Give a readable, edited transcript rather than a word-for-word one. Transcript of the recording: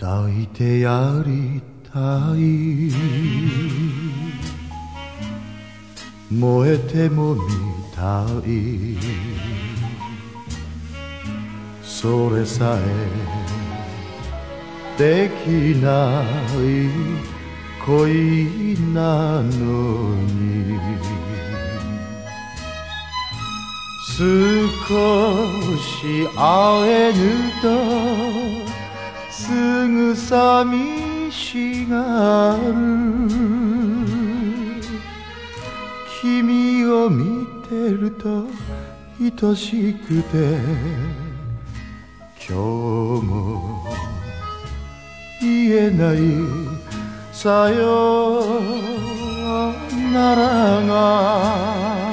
抱いてやりたい燃えてもみたいそれさえできない恋なのに少し会えぬとすぐ寂しがる君を見てると愛しくて今日も言えないさよならが